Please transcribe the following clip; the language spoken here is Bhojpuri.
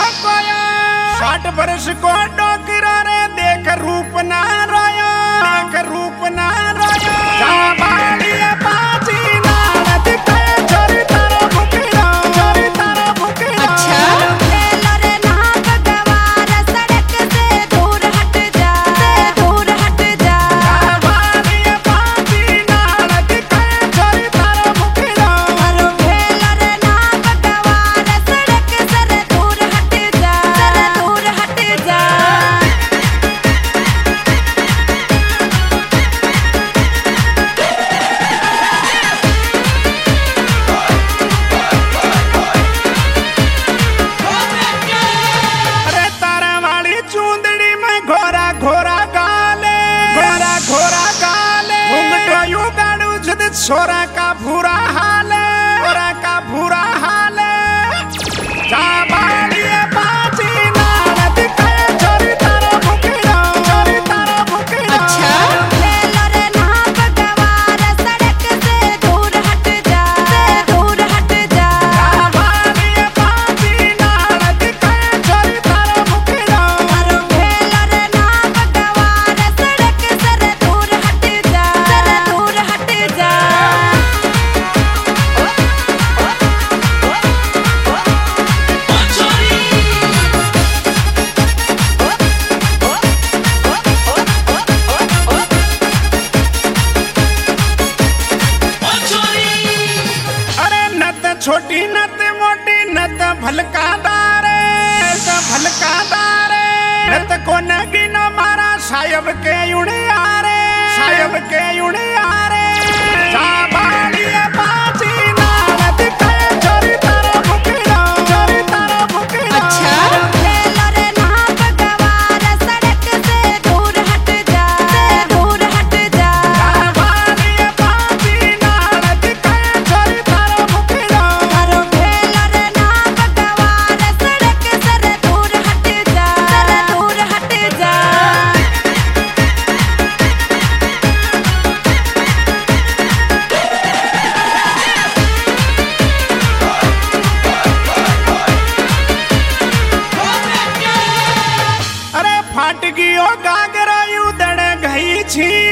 कोया 60 वर्ष को डोकरा रे देख रूप ना रोया देख रूप ना रोया जाबाड़ी बाजी ना दिखे चोरी तारा भुकड़ा चोरी तारा भुकड़ा अच्छा खेलो रे ना भगवान सड़क से दूर हट जा दूर हट जा जाबाड़ी बाजी ना दिखे चोरी तारा भुकड़ा खेलो रे ना भगवान सड़क से दूर हट जा दूर हट जा अरे तारा वाली चूंदड़ी में घोरा घोरा गाले घुंघटो यूं गाड़ू जद छोरा का बुरा हाल छोरा का बुरा हाल जाबाड़ी बाजी ना दिखे चोरी तारा भुकड़ा चोरी तारा भुकड़ा अच्छा खेलो रे ना भगवान सड़क से दूर हट जा दूर हट जा जाबाड़ी बाजी ना दिखे चोरी तारा भुकड़ा खेलो रे ना भगवान सड़क से दूर हट जा दूर हट जा अरे नत छोटी नत मोटी नत भलकादारे नत को नगी न मारा साहब के उड़े आरे साहब के उड़े आरे जाबाड़ी बाजी ना दिखे चोरी तारा भुकड़ा चोरी तारा भुकड़ा अच्छा खेलो रे ना भगवान सड़क से दूर हट जा दूर हट जा जाबाड़ी बाजी ना दिखे चोरी तारा भुकड़ा खेलो रे ना भगवान सड़क से दूर हट जा दूर हट जा अरे फाट गयो गागरा यू दड़ गई छी